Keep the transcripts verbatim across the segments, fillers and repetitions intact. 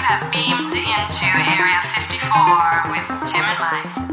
have beamed into Area fifty-four with Tim and Mike.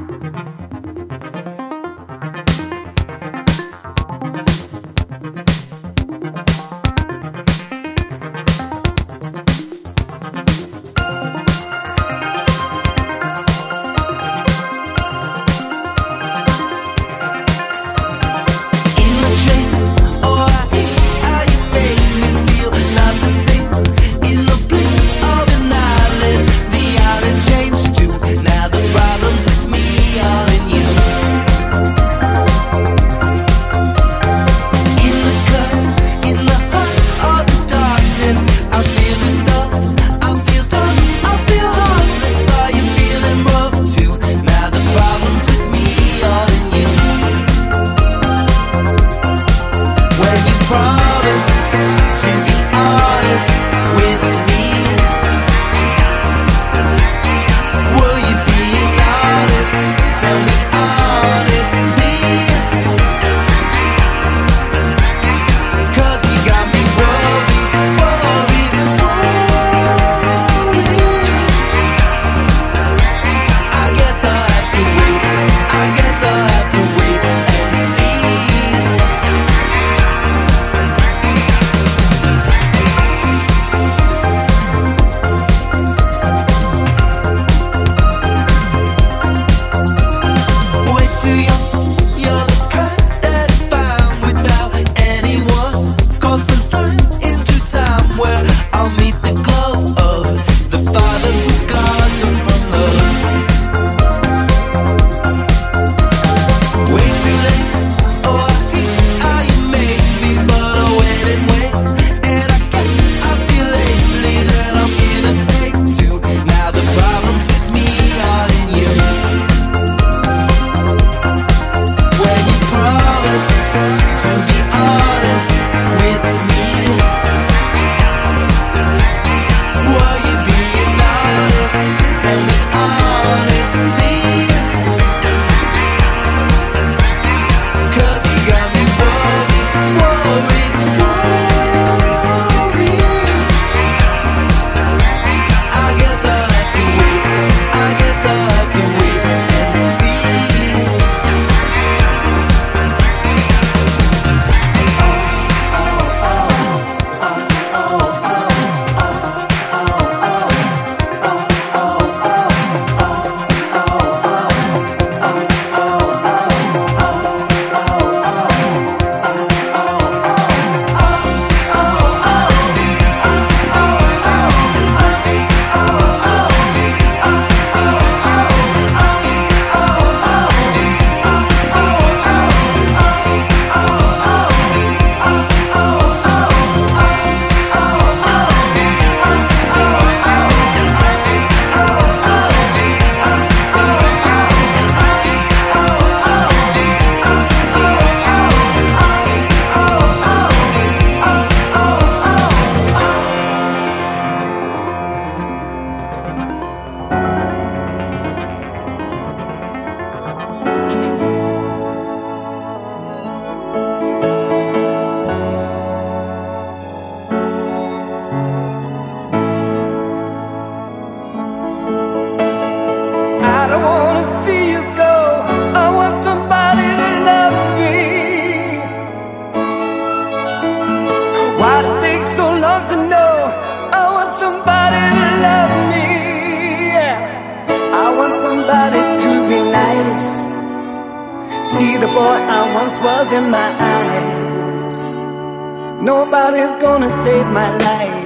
Nobody's gonna save my life.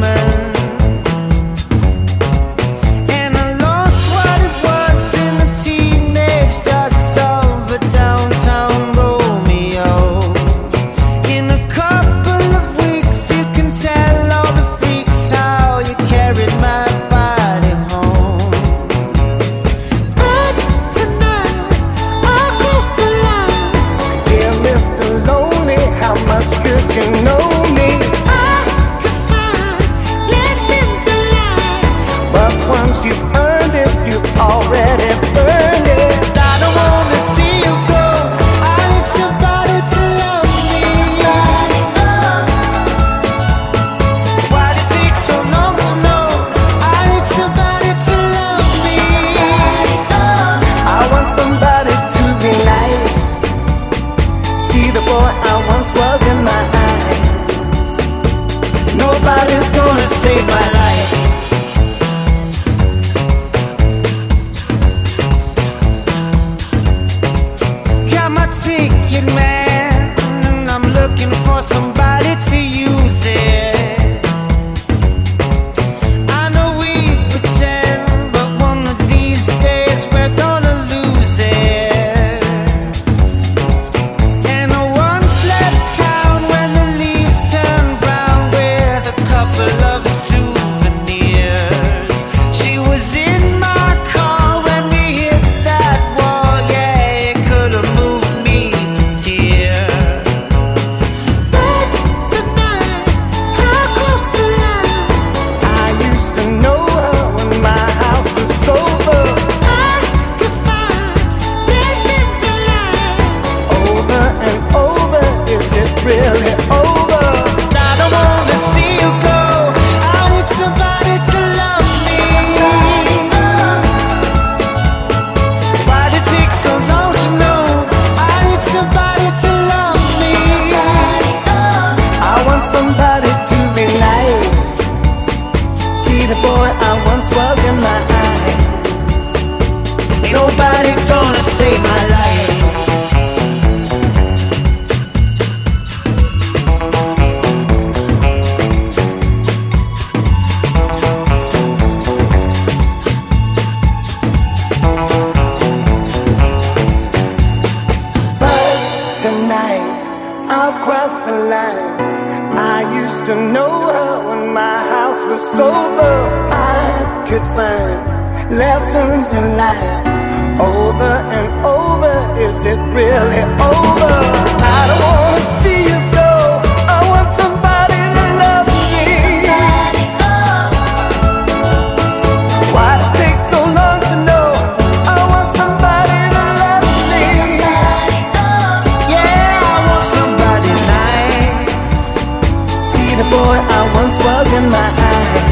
And I lost what it was in the was sober, I could find lessons in life. Over and over, is it really over? I don't wanna see you go. I want somebody to love me. Why it take so long to know? I want somebody to love me. Yeah, I want somebody nice. See the boy I once was in my eyes.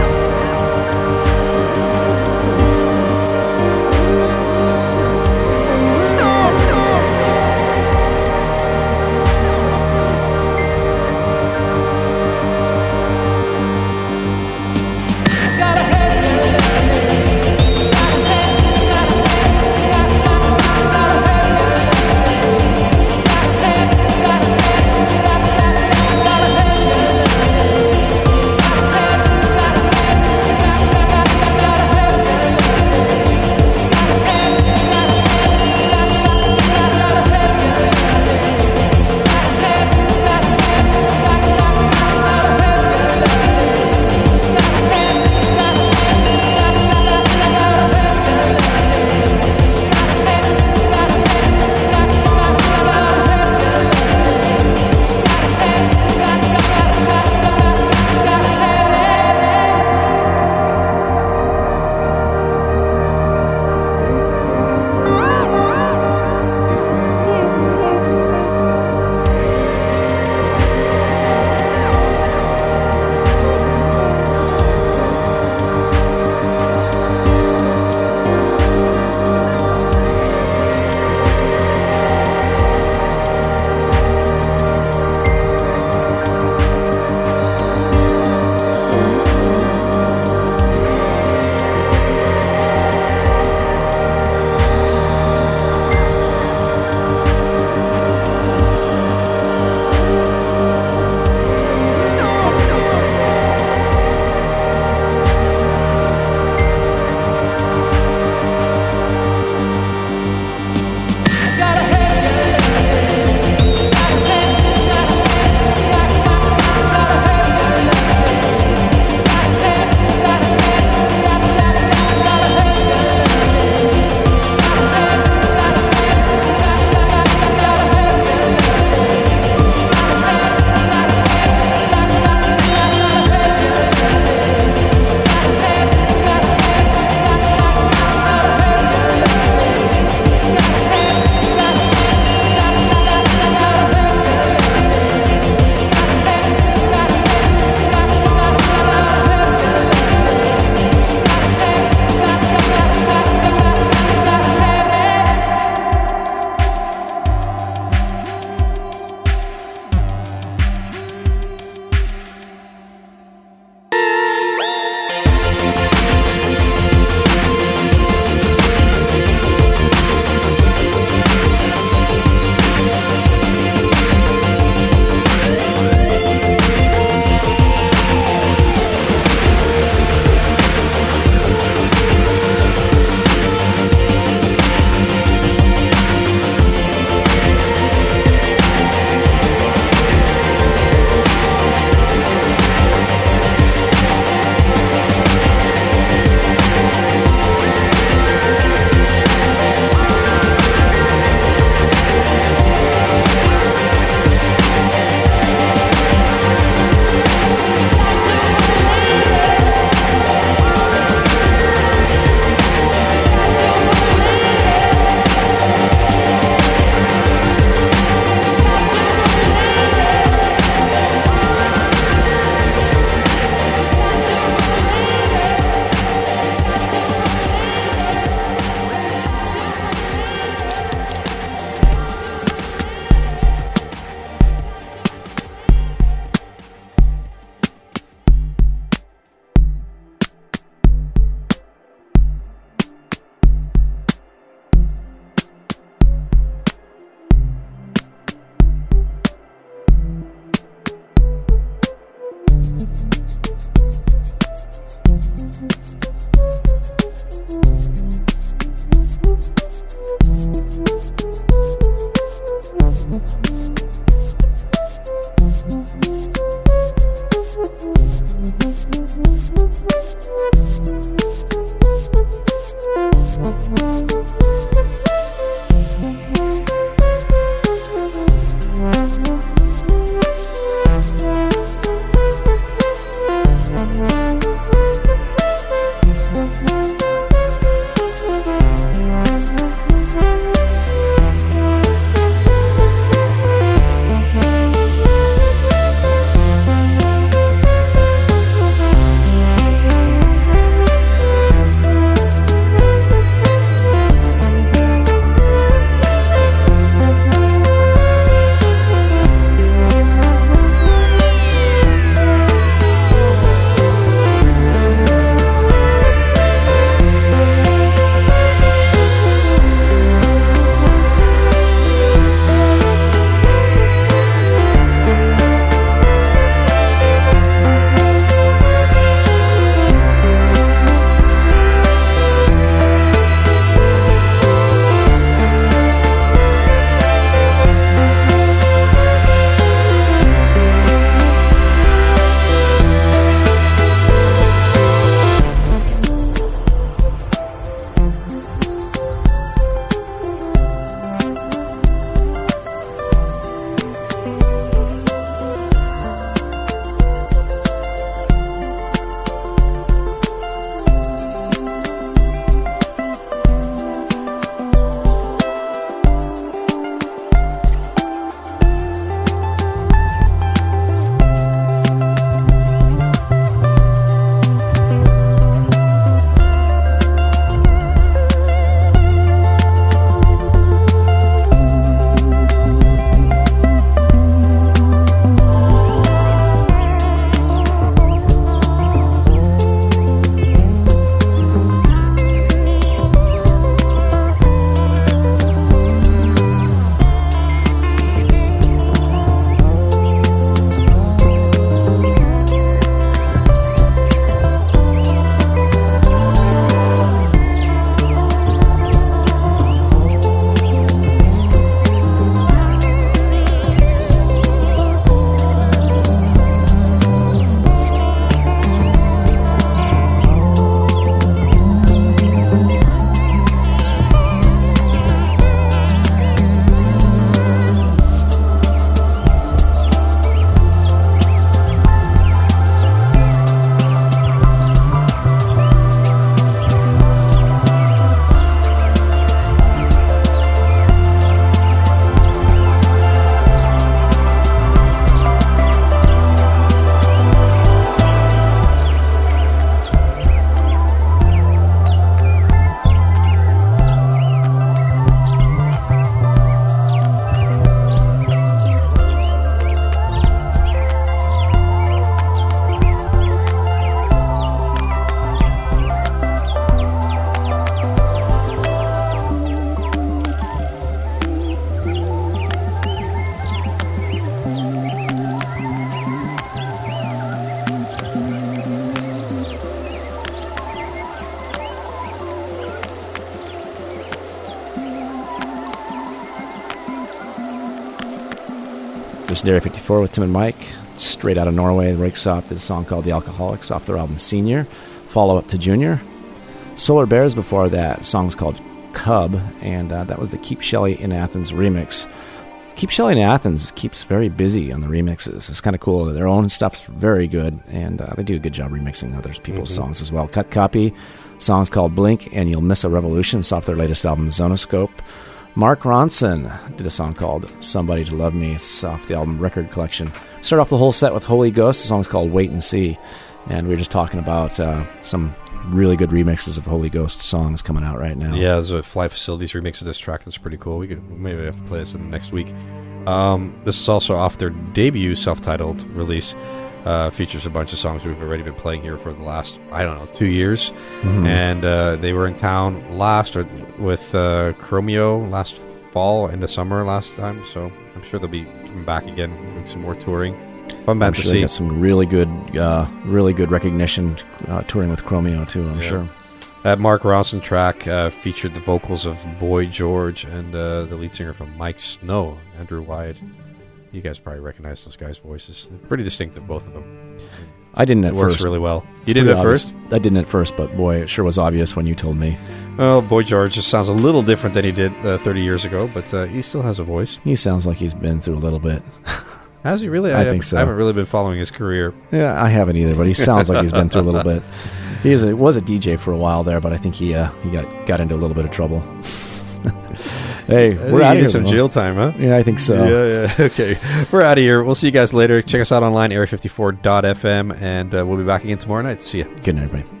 This is Area fifty-four with Tim and Mike, straight out of Norway. Röyksopp is a song called The Alcoholics off their album Senior, follow-up to Junior. Solar Bears before that, song's called Cub, and uh, that was the Keep Shelley in Athens remix. Keep Shelley in Athens keeps very busy on the remixes. It's kind of cool. Their own stuff's very good, and uh, they do a good job remixing other people's mm-hmm. songs as well. Cut Copy, song's called Blink and You'll Miss a Revolution. It's off their latest album, Zonoscope. Mark Ronson did a song called Somebody to Love Me. It's off the album Record Collection. Start off the whole set with Holy Ghost. The song's called Wait and See. And we were just talking about uh, some really good remixes of Holy Ghost songs coming out right now. Yeah, there's a Fly Facilities remix of this track that's pretty cool. We could maybe have to play this in the next week. Um, this is also off their debut self-titled release. Uh, features a bunch of songs we've already been playing here for the last, I don't know, two years. Mm-hmm. And uh, they were in town last or with uh, Chromeo last fall and the summer last time. So I'm sure they'll be coming back again, doing some more touring. Fun band I'm to sure see. They got some really good, uh, really good recognition uh, touring with Chromeo too. I'm yeah. sure. That Mark Ronson track uh, featured the vocals of Boy George and uh, the lead singer from Mike Snow, Andrew Wyatt. You guys probably recognize those guys' voices. They're pretty distinctive, both of them. I didn't at it works first. really well. It's You didn't at obvious. first? I didn't at first, but boy, it sure was obvious when you told me. Well, Boy George just sounds a little different than he did uh, thirty years ago, but uh, he still has a voice. He sounds like he's been through a little bit. Has he really? I, I think so. I haven't really been following his career. Yeah, I haven't either, but he sounds like he's been through a little bit. He is a, was a D J for a while there, but I think he uh, he got, got into a little bit of trouble. Hey, we're out of here. Some jail time, huh? Yeah, I think so. Yeah, yeah. Okay. We're out of here. We'll see you guys later. Check us out online, area fifty-four dot f m, and uh, we'll be back again tomorrow night. See ya. Good night, everybody.